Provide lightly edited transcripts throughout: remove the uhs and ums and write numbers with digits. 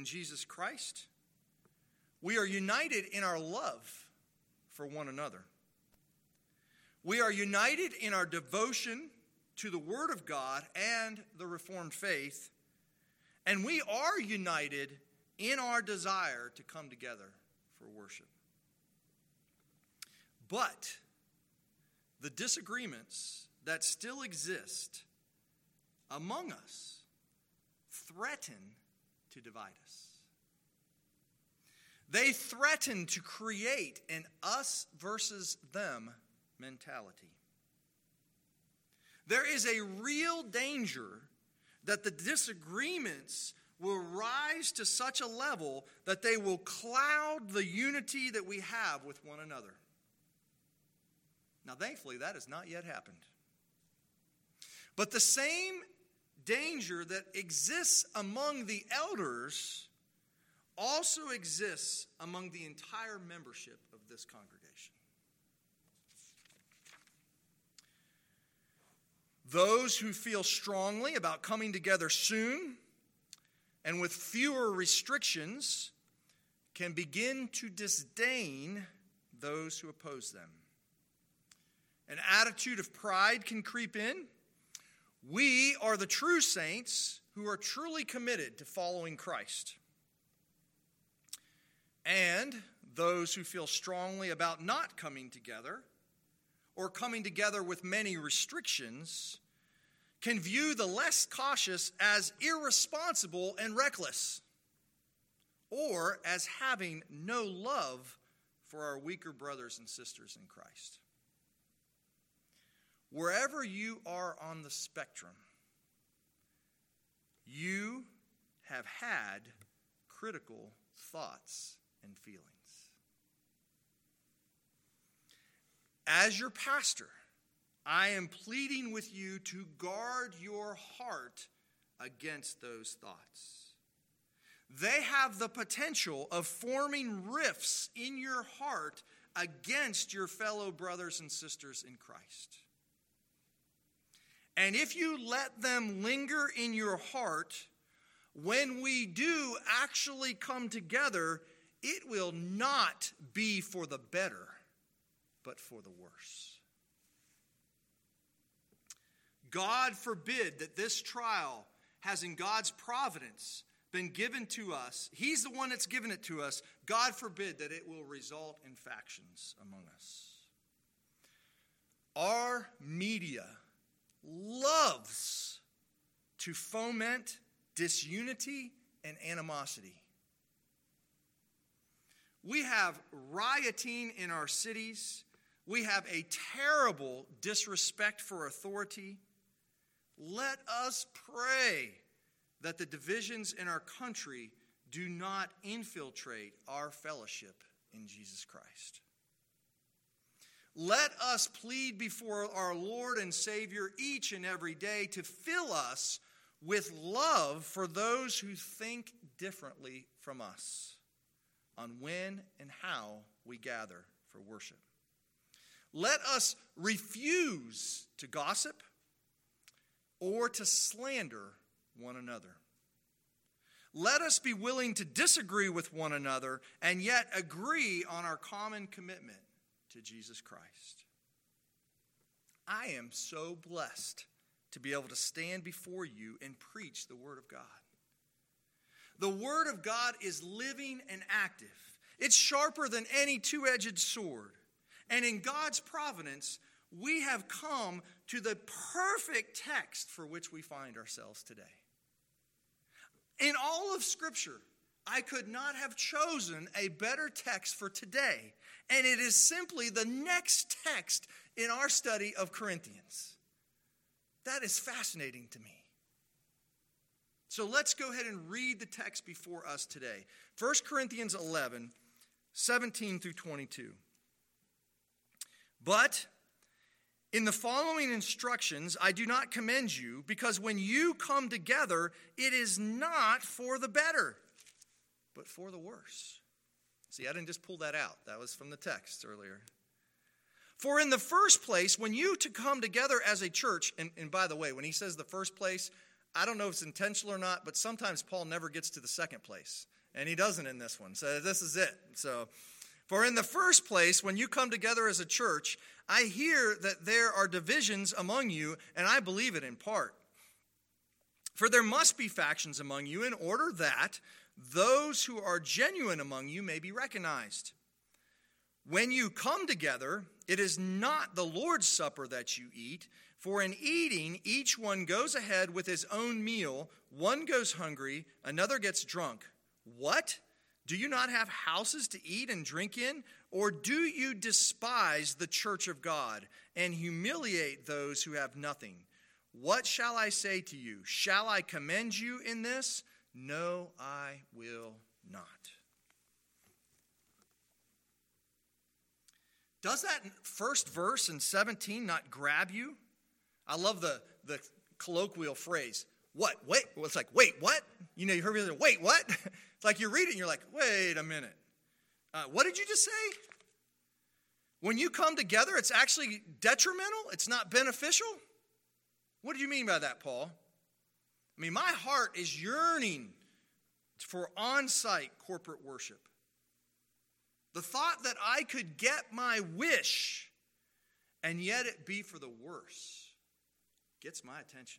Jesus Christ, we are united in our love for one another. We are united in our devotion to the Word of God and the Reformed faith, and we are united in our desire to come together for worship. But the disagreements that still exist among us threaten to divide us. They threaten to create an us versus them mentality. There is a real danger that the disagreements will rise to such a level that they will cloud the unity that we have with one another. Now, thankfully, that has not yet happened. But the same danger that exists among the elders also exists among the entire membership of this congregation. Those who feel strongly about coming together soon and with fewer restrictions can begin to disdain those who oppose them. An attitude of pride can creep in. We are the true saints who are truly committed to following Christ. And those who feel strongly about not coming together, or coming together with many restrictions, can view the less cautious as irresponsible and reckless, or as having no love for our weaker brothers and sisters in Christ. Wherever you are on the spectrum, you have had critical thoughts and feelings. As your pastor, I am pleading with you to guard your heart against those thoughts. They have the potential of forming rifts in your heart against your fellow brothers and sisters in Christ. And if you let them linger in your heart, when we do actually come together, it will not be for the better, but for the worse. God forbid that this trial has in God's providence been given to us. He's the one that's given it to us. God forbid that it will result in factions among us. Our media loves to foment disunity and animosity. We have rioting in our cities. We have a terrible disrespect for authority. Let us pray that the divisions in our country do not infiltrate our fellowship in Jesus Christ. Let us plead before our Lord and Savior each and every day to fill us with love for those who think differently from us on when and how we gather for worship. Let us refuse to gossip or to slander one another. Let us be willing to disagree with one another and yet agree on our common commitment to Jesus Christ. I am so blessed to be able to stand before you and preach the Word of God. The Word of God is living and active. It's sharper than any two-edged sword. And in God's providence, we have come to the perfect text for which we find ourselves today. In all of Scripture, I could not have chosen a better text for today. And it is simply the next text in our study of Corinthians. That is fascinating to me. So let's go ahead and read the text before us today. 1 Corinthians 11, 17 through 22. But in the following instructions, I do not commend you, because when you come together, it is not for the better, but for the worse. See, I didn't just pull that out. That was from the text earlier. For in the first place, when you to come together as a church, and by the way, when he says the first place, I don't know if it's intentional or not, but sometimes Paul never gets to the second place. And he doesn't in this one. So this is it. So, for in the first place, when you come together as a church, I hear that there are divisions among you, and I believe it in part. For there must be factions among you in order that those who are genuine among you may be recognized. When you come together, it is not the Lord's Supper that you eat, for in eating, each one goes ahead with his own meal. One goes hungry, another gets drunk. What? Do you not have houses to eat and drink in? Or do you despise the church of God and humiliate those who have nothing? What shall I say to you? Shall I commend you in this? No, I will not. Does that first verse in 17 not grab you? I love the colloquial phrase. What? Wait. Well, it's like, wait, what? You know, you heard me say, wait, what? It's like you read it and you're like, wait a minute. What did you just say? When you come together, it's actually detrimental? It's not beneficial? What do you mean by that, Paul? I mean, my heart is yearning for on-site corporate worship. The thought that I could get my wish and yet it be for the worse gets my attention.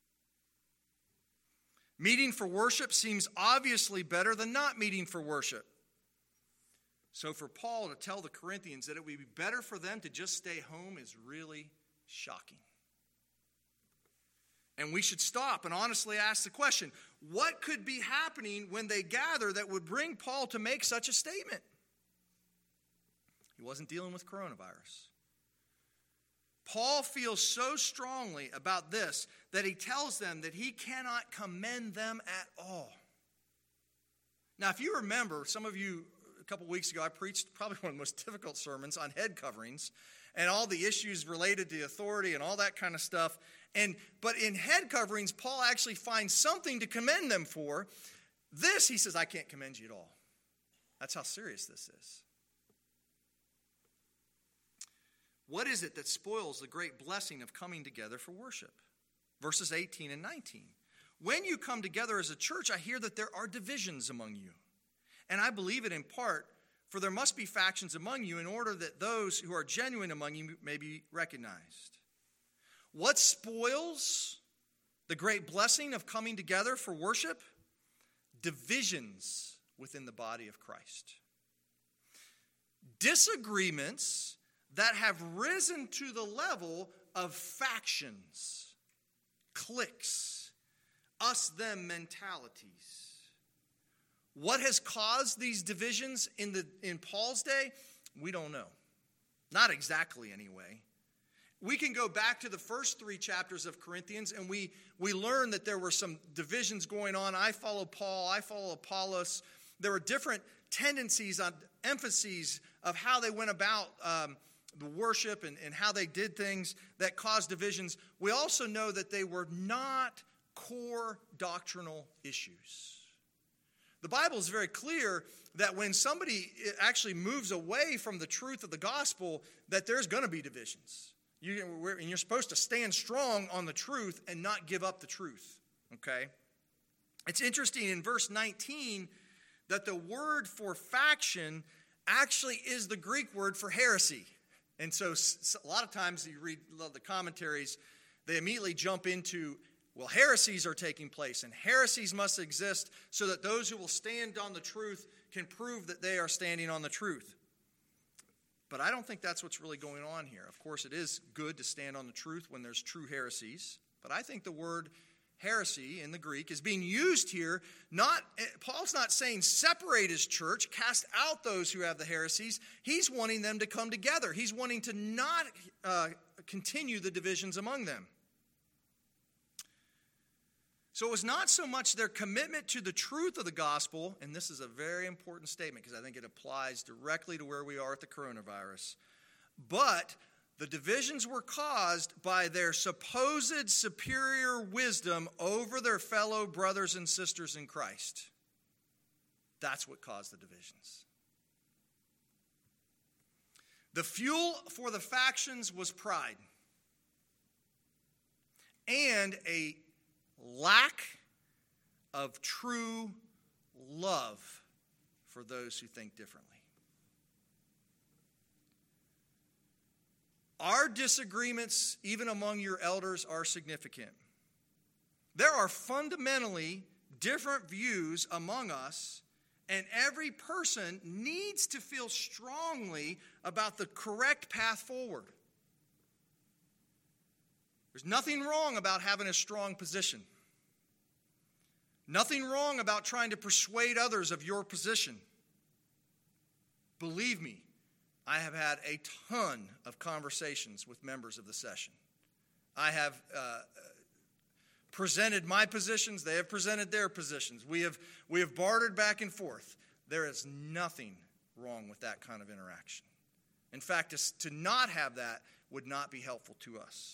Meeting for worship seems obviously better than not meeting for worship. So for Paul to tell the Corinthians that it would be better for them to just stay home is really shocking. And we should stop and honestly ask the question, what could be happening when they gather that would bring Paul to make such a statement? He wasn't dealing with coronavirus. Paul feels so strongly about this that he tells them that he cannot commend them at all. Now, if you remember, some of you, a couple weeks ago, I preached probably one of the most difficult sermons on head coverings and all the issues related to authority and all that kind of stuff. But in head coverings, Paul actually finds something to commend them for. This, he says, I can't commend you at all. That's how serious this is. What is it that spoils the great blessing of coming together for worship? Verses 18 and 19. When you come together as a church, I hear that there are divisions among you. And I believe it in part, for there must be factions among you in order that those who are genuine among you may be recognized. What spoils the great blessing of coming together for worship? Divisions within the body of Christ. Disagreements that have risen to the level of factions, cliques, us-them mentalities. What has caused these divisions in Paul's day? We don't know. Not exactly, anyway. We can go back to the first 3 chapters of Corinthians, and we learn that there were some divisions going on. I follow Paul, I follow Apollos. There were different tendencies on emphases of how they went about the worship and how they did things that caused divisions. We also know that they were not core doctrinal issues. The Bible is very clear that when somebody actually moves away from the truth of the gospel, that there's going to be divisions. And you're supposed to stand strong on the truth and not give up the truth. Okay? It's interesting in verse 19 that the word for faction actually is the Greek word for heresy. And so a lot of times you read the commentaries, they immediately jump into, well, heresies are taking place, and heresies must exist so that those who will stand on the truth can prove that they are standing on the truth. But I don't think that's what's really going on here. Of course, it is good to stand on the truth when there's true heresies, but I think the word heresy in the Greek is being used here. Paul's not saying separate his church, cast out those who have the heresies. He's wanting them to come together. He's wanting to not continue the divisions among them. So it was not so much their commitment to the truth of the gospel, and this is a very important statement because I think it applies directly to where we are at the coronavirus, but the divisions were caused by their supposed superior wisdom over their fellow brothers and sisters in Christ. That's what caused the divisions. The fuel for the factions was pride and a lack of true love for those who think differently. Our disagreements, even among your elders, are significant. There are fundamentally different views among us, and every person needs to feel strongly about the correct path forward. There's nothing wrong about having a strong position. Nothing wrong about trying to persuade others of your position. Believe me, I have had a ton of conversations with members of the session. I have presented my positions. They have presented their positions. We have bartered back and forth. There is nothing wrong with that kind of interaction. In fact, to not have that would not be helpful to us.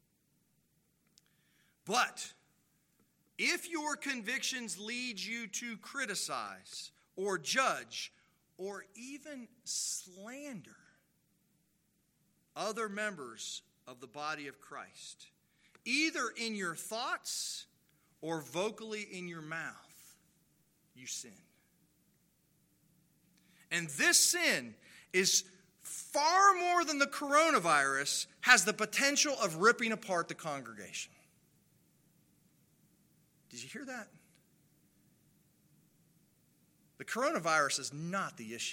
But if your convictions lead you to criticize or judge or even slander other members of the body of Christ, either in your thoughts or vocally in your mouth, you sin. And this sin is far more than the coronavirus, has the potential of ripping apart the congregation. Did you hear that? The coronavirus is not the issue.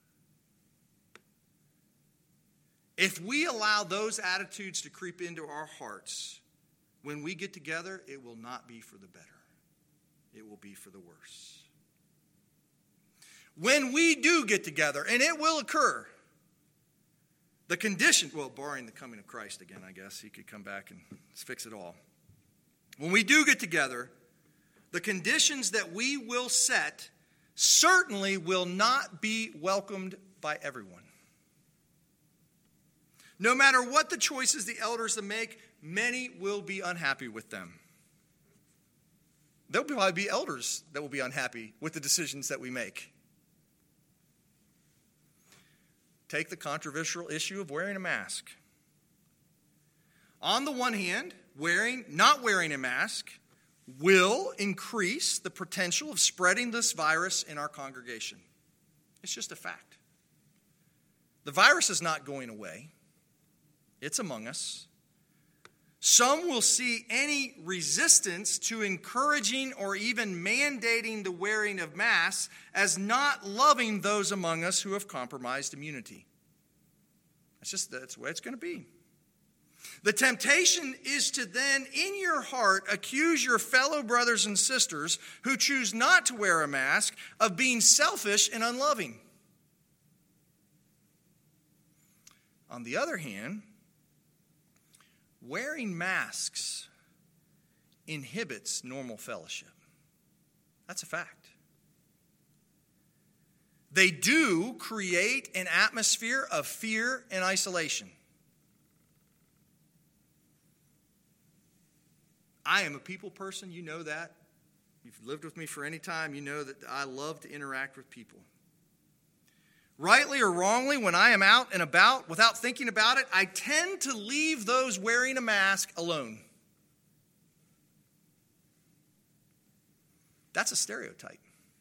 If we allow those attitudes to creep into our hearts, when we get together, it will not be for the better. It will be for the worse. When we do get together, and it will occur, the condition, well, barring the coming of Christ again, I guess, he could come back and fix it all. When we do get together, the conditions that we will set certainly will not be welcomed by everyone. No matter what the choices the elders make, many will be unhappy with them. There'll probably be elders that will be unhappy with the decisions that we make. Take the controversial issue of wearing a mask. On the one hand, not wearing a mask will increase the potential of spreading this virus in our congregation. It's just a fact. The virus is not going away. It's among us. Some will see any resistance to encouraging or even mandating the wearing of masks as not loving those among us who have compromised immunity. That's the way it's going to be. The temptation is to then, in your heart, accuse your fellow brothers and sisters who choose not to wear a mask of being selfish and unloving. On the other hand, wearing masks inhibits normal fellowship. That's a fact. They do create an atmosphere of fear and isolation. I am a people person, you know that. If you've lived with me for any time, you know that I love to interact with people. Rightly or wrongly, when I am out and about without thinking about it, I tend to leave those wearing a mask alone. That's a stereotype.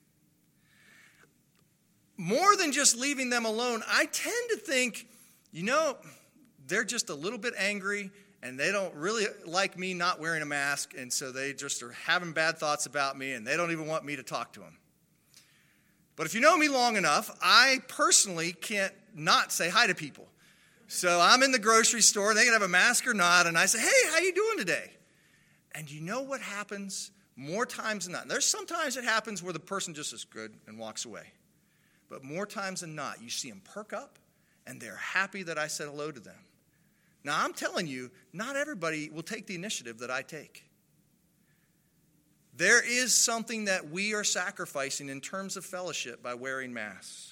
More than just leaving them alone, I tend to think, they're just a little bit angry and they don't really like me not wearing a mask, and so they just are having bad thoughts about me and they don't even want me to talk to them. But if you know me long enough, I personally can't not say hi to people. So I'm in the grocery store, they can have a mask or not, and I say, hey, how you doing today? And you know what happens more times than not? There's sometimes it happens where the person just is good and walks away. But more times than not, you see them perk up, and they're happy that I said hello to them. Now, I'm telling you, not everybody will take the initiative that I take. There is something that we are sacrificing in terms of fellowship by wearing masks.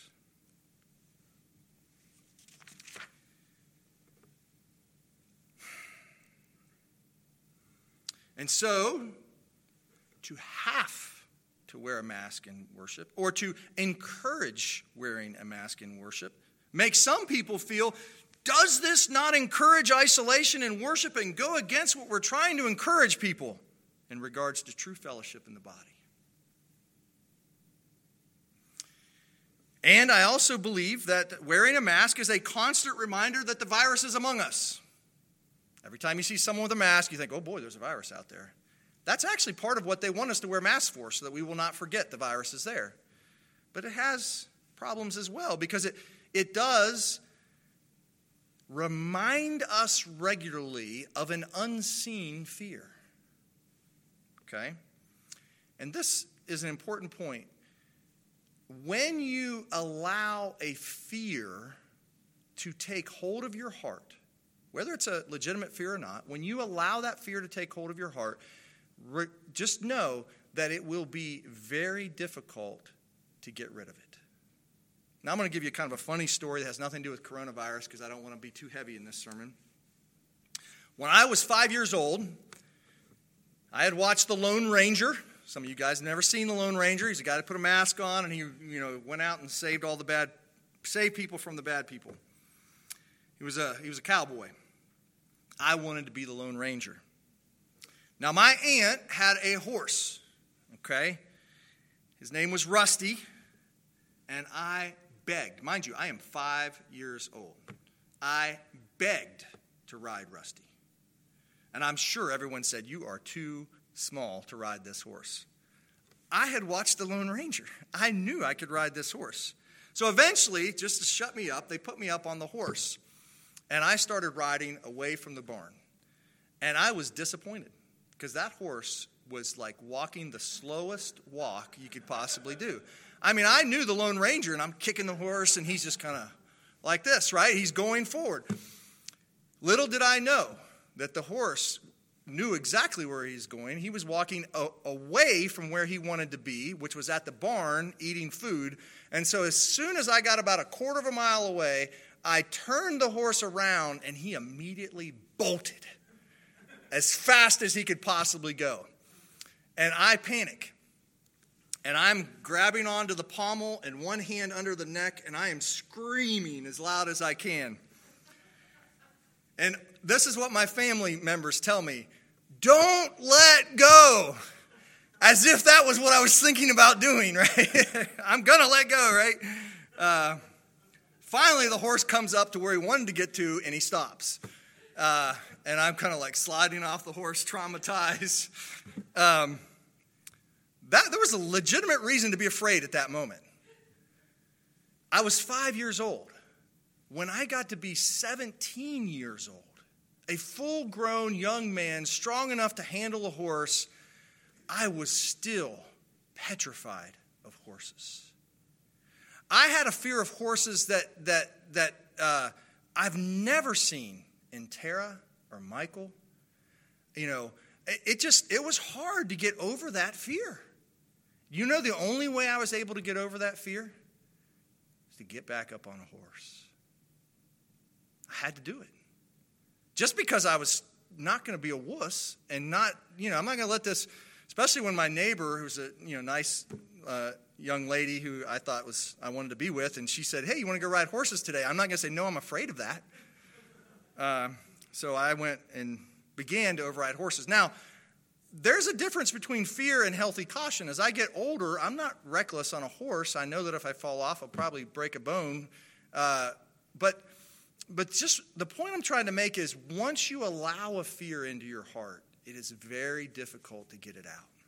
And so, to have to wear a mask in worship, or to encourage wearing a mask in worship, makes some people feel, does this not encourage isolation in worship and go against what we're trying to encourage people in regards to true fellowship in the body. And I also believe that wearing a mask is a constant reminder that the virus is among us. Every time you see someone with a mask, you think, oh boy, there's a virus out there. That's actually part of what they want us to wear masks for, so that we will not forget the virus is there. But it has problems as well, because it does remind us regularly of an unseen fear. Okay? And this is an important point. When you allow a fear to take hold of your heart, whether it's a legitimate fear or not, when you allow that fear to take hold of your heart, just know that it will be very difficult to get rid of it. Now I'm going to give you kind of a funny story that has nothing to do with coronavirus, because I don't want to be too heavy in this sermon. When I was 5 years old, I had watched The Lone Ranger. Some of you guys have never seen The Lone Ranger. He's a guy that put a mask on, and he went out and saved people from the bad people. He was a cowboy. I wanted to be the Lone Ranger. Now, my aunt had a horse, okay? His name was Rusty, and I begged. Mind you, I am 5 years old. I begged to ride Rusty. And I'm sure everyone said, you are too small to ride this horse. I had watched The Lone Ranger. I knew I could ride this horse. So eventually, just to shut me up, they put me up on the horse. And I started riding away from the barn. And I was disappointed, because that horse was like walking the slowest walk you could possibly do. I mean, I knew the Lone Ranger, and I'm kicking the horse, and he's just kind of like this, right? He's going forward. Little did I know that the horse knew exactly where he's going. He was walking away from where he wanted to be, which was at the barn eating food. And so as soon as I got about a quarter of a mile away, I turned the horse around, and he immediately bolted as fast as he could possibly go. And I panic. And I'm grabbing onto the pommel and one hand under the neck, and I am screaming as loud as I can. And this is what my family members tell me: don't let go. As if that was what I was thinking about doing, right? I'm going to let go, right? Finally, the horse comes up to where he wanted to get to, and he stops. And I'm kind of like sliding off the horse, traumatized. There was a legitimate reason to be afraid at that moment. I was 5 years old. When I got to be 17 years old, a full-grown young man, strong enough to handle a horse, I was still petrified of horses. I had a fear of horses that I've never seen in Tara or Michael. You know, it was hard to get over that fear. You know, the only way I was able to get over that fear is to get back up on a horse. I had to do it. Just because I was not going to be a wuss and not, I'm not going to let this, especially when my neighbor, who's a, nice young lady who I wanted to be with, and she said, hey, you want to go ride horses today? I'm not going to say, no, I'm afraid of that. So I went and began to override horses. Now, there's a difference between fear and healthy caution. As I get older, I'm not reckless on a horse. I know that if I fall off, I'll probably break a bone. But just the point I'm trying to make is, once you allow a fear into your heart, it is very difficult to get it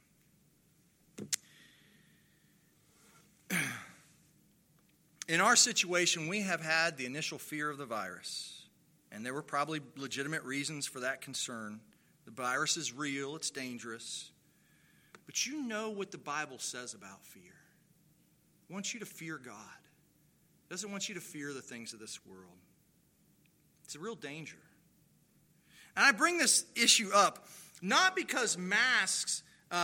out. In our situation, we have had the initial fear of the virus, and there were probably legitimate reasons for that concern. The virus is real, it's dangerous. But you know what the Bible says about fear. It wants you to fear God. It doesn't want you to fear the things of this world. It's a real danger. And I bring this issue up not because masks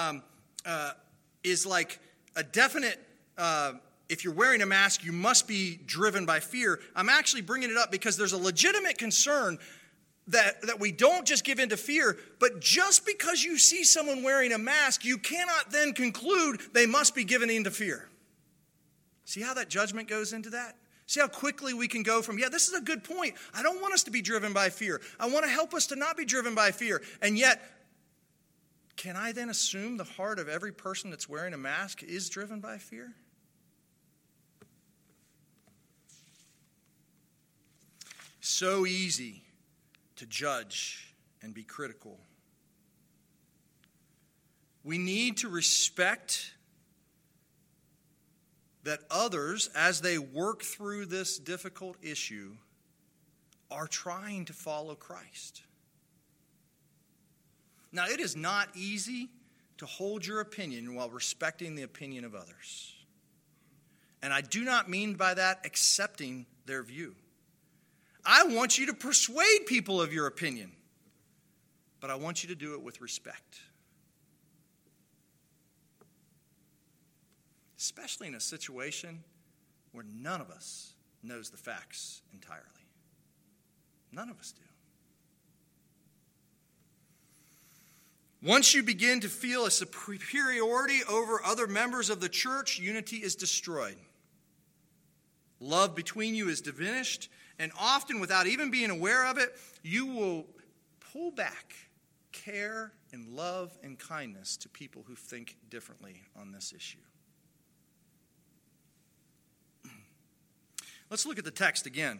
is like a definite, if you're wearing a mask, you must be driven by fear. I'm actually bringing it up because there's a legitimate concern that we don't just give in to fear, but just because you see someone wearing a mask, you cannot then conclude they must be given in to fear. See how that judgment goes into that? See how quickly we can go from, this is a good point. I don't want us to be driven by fear. I want to help us to not be driven by fear. And yet, can I then assume the heart of every person that's wearing a mask is driven by fear? So easy to judge and be critical. We need to respect that others, as they work through this difficult issue, are trying to follow Christ. Now, it is not easy to hold your opinion while respecting the opinion of others. And I do not mean by that accepting their view. I want you to persuade people of your opinion, but I want you to do it with respect. Especially in a situation where none of us knows the facts entirely. None of us do. Once you begin to feel a superiority over other members of the church, unity is destroyed. Love between you is diminished, and often, without even being aware of it, you will pull back care and love and kindness to people who think differently on this issue. Let's look at the text again.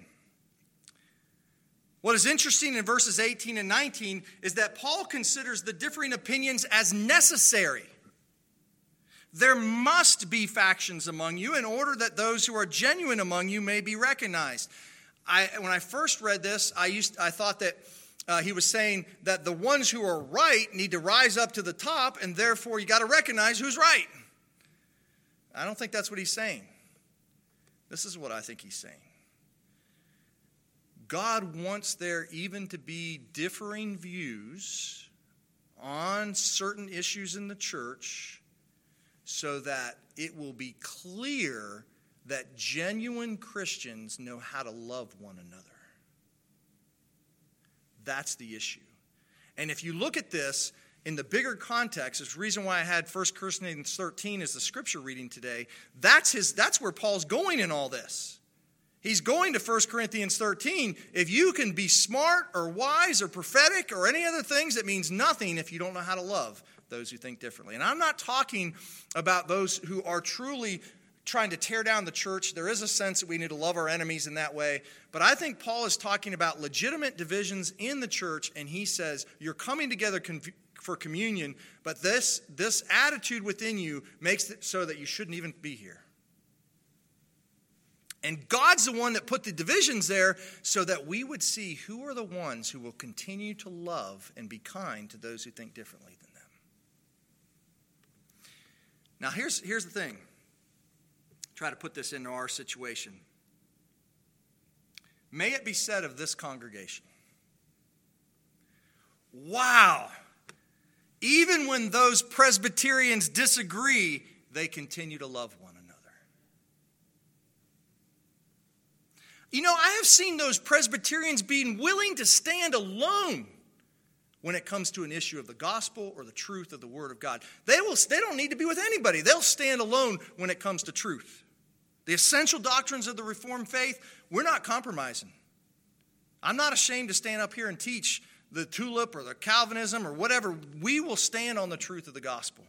What is interesting in verses 18 and 19 is that Paul considers the differing opinions as necessary. There must be factions among you in order that those who are genuine among you may be recognized. When I first read this, I thought that he was saying that the ones who are right need to rise up to the top, and therefore you got to recognize who's right. I don't think that's what he's saying. This is what I think he's saying. God wants there even to be differing views on certain issues in the church so that it will be clear that genuine Christians know how to love one another. That's the issue. And if you look at this in the bigger context, it's the reason why I had 1 Corinthians 13 as the scripture reading today. That's where Paul's going in all this. He's going to 1 Corinthians 13. If you can be smart or wise or prophetic or any other things, it means nothing if you don't know how to love those who think differently. And I'm not talking about those who are truly trying to tear down the church. There is a sense that we need to love our enemies in that way. But I think Paul is talking about legitimate divisions in the church, and he says, you're coming together for communion, but this attitude within you makes it so that you shouldn't even be here. And God's the one that put the divisions there so that we would see who are the ones who will continue to love and be kind to those who think differently than them. Now, here's the thing. Try to put this into our situation. May it be said of this congregation, wow, even when those Presbyterians disagree, they continue to love one another. You know, I have seen those Presbyterians being willing to stand alone when it comes to an issue of the gospel or the truth of the Word of God. They don't need to be with anybody. They'll stand alone when it comes to truth. The essential doctrines of the Reformed faith, we're not compromising. I'm not ashamed to stand up here and teach the tulip or the Calvinism or whatever. We will stand on the truth of the gospel.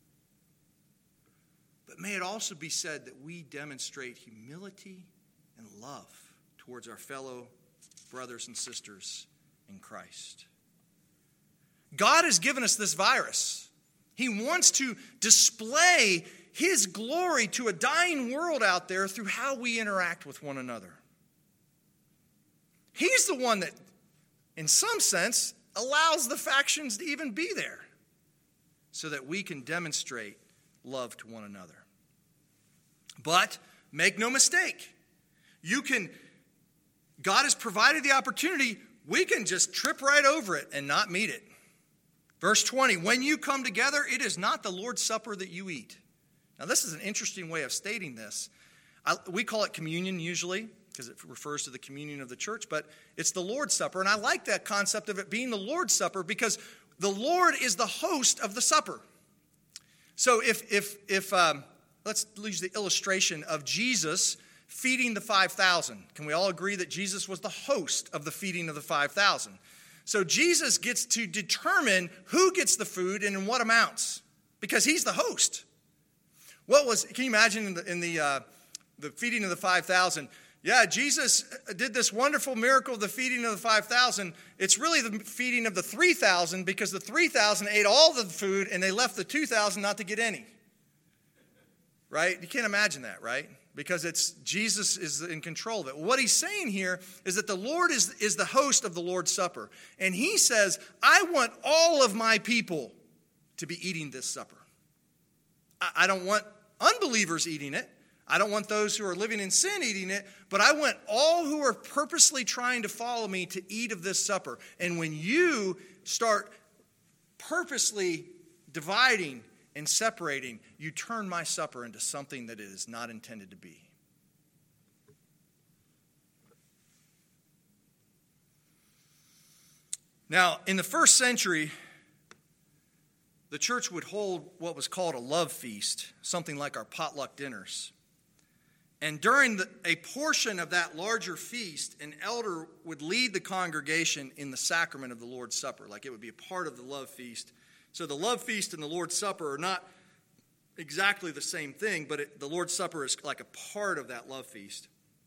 But may it also be said that we demonstrate humility and love towards our fellow brothers and sisters in Christ. God has given us this virus. He wants to display His glory to a dying world out there through how we interact with one another. He's the one that, in some sense, allows the factions to even be there so that we can demonstrate love to one another. But make no mistake, God has provided the opportunity. We can just trip right over it and not meet it. Verse 20, when you come together, it is not the Lord's Supper that you eat. Now, this is an interesting way of stating this. We call it communion usually because it refers to the communion of the church, but it's the Lord's Supper. And I like that concept of it being the Lord's Supper because the Lord is the host of the supper. So let's use the illustration of Jesus feeding the 5,000. Can we all agree that Jesus was the host of the feeding of the 5,000? So Jesus gets to determine who gets the food and in what amounts, because he's the host. Can you imagine in the feeding of the 5,000? Yeah, Jesus did this wonderful miracle of the feeding of the 5,000. It's really the feeding of the 3,000, because the 3,000 ate all the food and they left the 2,000 not to get any. Right? You can't imagine that, right? Because Jesus is in control of it. What he's saying here is that the Lord is the host of the Lord's Supper. And he says, I want all of my people to be eating this supper. I don't want unbelievers eating it. I don't want those who are living in sin eating it, but I want all who are purposely trying to follow me to eat of this supper. And when you start purposely dividing and separating, you turn my supper into something that it is not intended to be. Now, in the first century, the church would hold what was called a love feast, something like our potluck dinners. And during a portion of that larger feast, an elder would lead the congregation in the sacrament of the Lord's Supper, like it would be a part of the love feast. So the love feast and the Lord's Supper are not exactly the same thing, but the Lord's Supper is like a part of that love feast.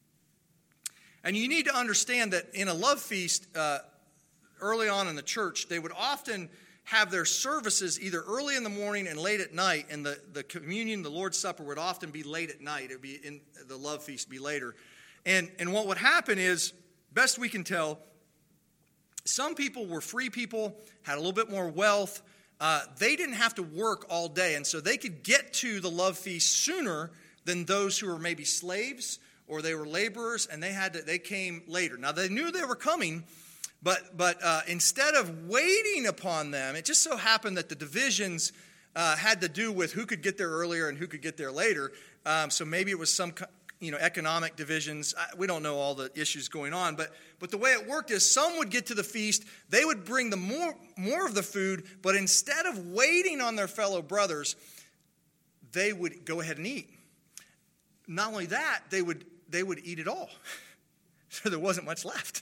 And you need to understand that in a love feast, early on in the church, they would often have their services either early in the morning and late at night, and the communion, the Lord's Supper, would often be late at night. It would be in the love feast be later. And what would happen is, best we can tell, some people were free people, had a little bit more wealth. They didn't have to work all day, and so they could get to the love feast sooner than those who were maybe slaves or they were laborers, and they came later. Now, they knew they were coming, but instead of waiting upon them, it just so happened that the divisions had to do with who could get there earlier and who could get there later. So maybe it was some economic divisions. We don't know all the issues going on, but the way it worked is some would get to the feast, they would bring the more of the food, but instead of waiting on their fellow brothers, they would go ahead and eat. Not only that, they would eat it all. So there wasn't much left.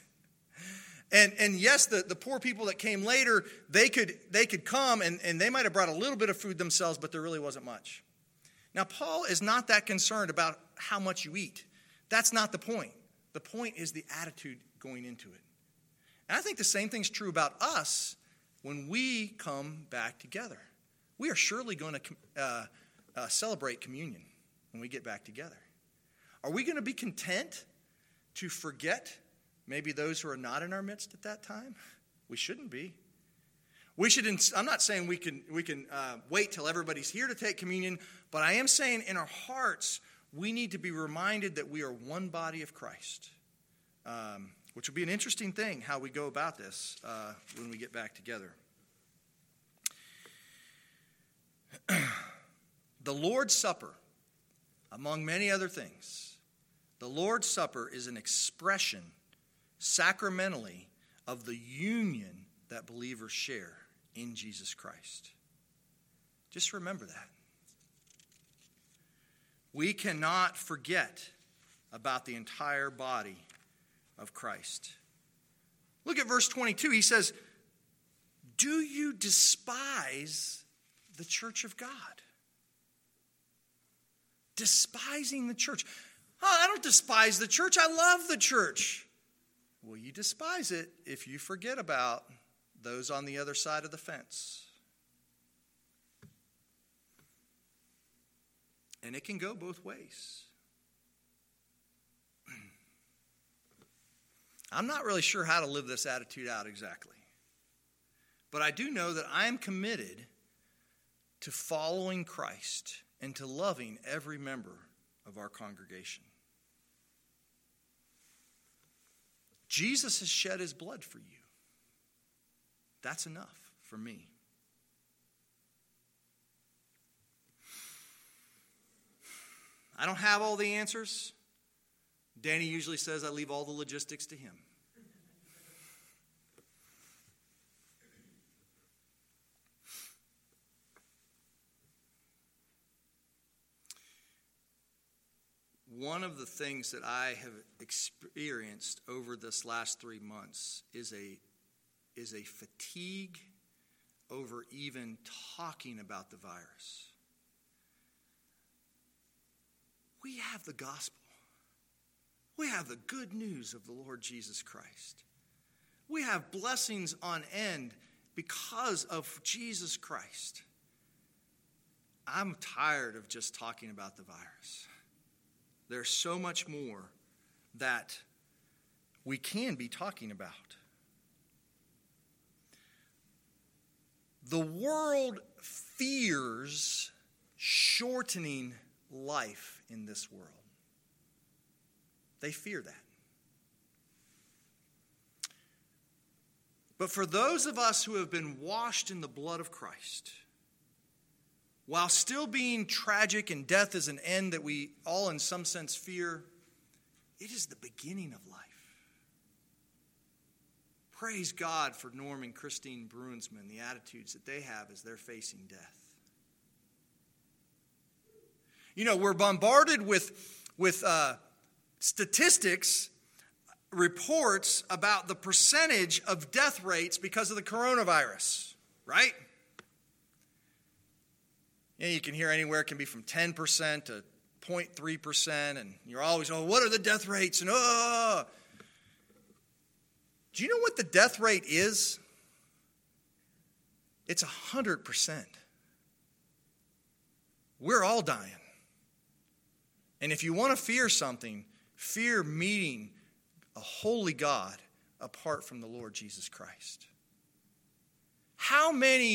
And yes, the poor people that came later, they could come and they might have brought a little bit of food themselves, but there really wasn't much. Now, Paul is not that concerned about how much you eat. That's not the point. The point is the attitude going into it. And I think the same thing's true about us when we come back together. We are surely going to celebrate communion when we get back together. Are we going to be content to forget maybe those who are not in our midst at that time? We shouldn't be. I'm not saying we can wait till everybody's here to take communion, but I am saying in our hearts we need to be reminded that we are one body of Christ, which will be an interesting thing how we go about this when we get back together. The Lord's Supper, among many other things, the Lord's Supper is an expression sacramentally of the union that believers share in Jesus Christ. Just remember that. We cannot forget about the entire body of Christ. Look at verse 22. He says, "Do you despise the church of God?" Despising the church. Oh, I don't despise the church. I love the church. Well, you despise it if you forget about those on the other side of the fence. And it can go both ways. I'm not really sure how to live this attitude out exactly. But I do know that I am committed to following Christ and to loving every member of our congregation. Jesus has shed his blood for you. That's enough for me. I don't have all the answers. Danny usually says I leave all the logistics to him. One of the things that I have experienced over this last 3 months is a is a fatigue over even talking about the virus. We have the gospel. We have the good news of the Lord Jesus Christ. We have blessings on end because of Jesus Christ. I'm tired of just talking about the virus. There's so much more that we can be talking about. The world fears shortening life in this world. They fear that. But for those of us who have been washed in the blood of Christ, while still being tragic and death is an end that we all in some sense fear, it is the beginning of life. Praise God for Norm and Christine Bruinsman, the attitudes that they have as they're facing death. You know, we're bombarded with statistics, reports about the percentage of death rates because of the coronavirus, right? You know, you can hear anywhere, it can be from 10% to 0.3%, and you're always, what are the death rates? And do you know what the death rate is? It's 100%. We're all dying. And if you want to fear something, fear meeting a holy God apart from the Lord Jesus Christ. How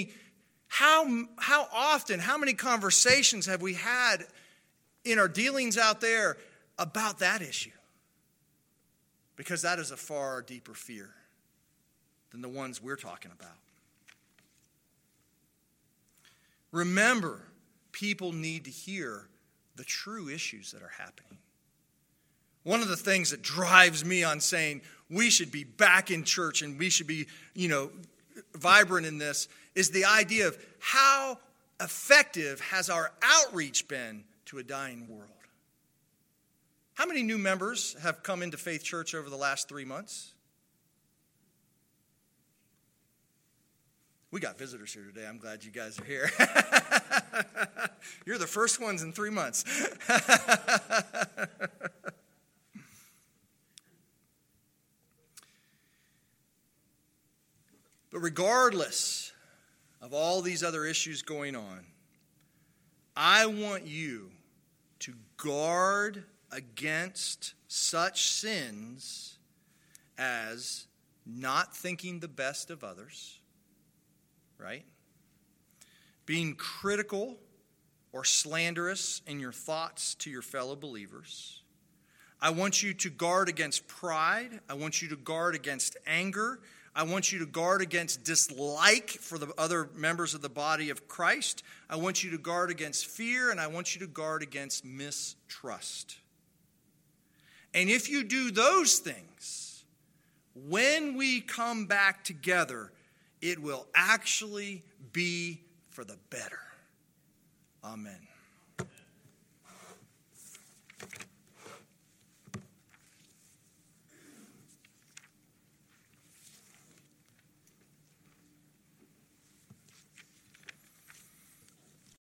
often, how many conversations have we had in our dealings out there about that issue? Because that is a far deeper fear than the ones we're talking about. Remember, people need to hear the true issues that are happening. One of the things that drives me on saying we should be back in church and we should be, vibrant in this is the idea of how effective has our outreach been to a dying world. How many new members have come into Faith Church over the last 3 months? We got visitors here today. I'm glad you guys are here. You're the first ones in 3 months. But regardless of all these other issues going on, I want you to guard against such sins as not thinking the best of others, right? Being critical or slanderous in your thoughts to your fellow believers. I want you to guard against pride. I want you to guard against anger. I want you to guard against dislike for the other members of the body of Christ. I want you to guard against fear, and I want you to guard against mistrust. And if you do those things, when we come back together, it will actually be for the better. Amen.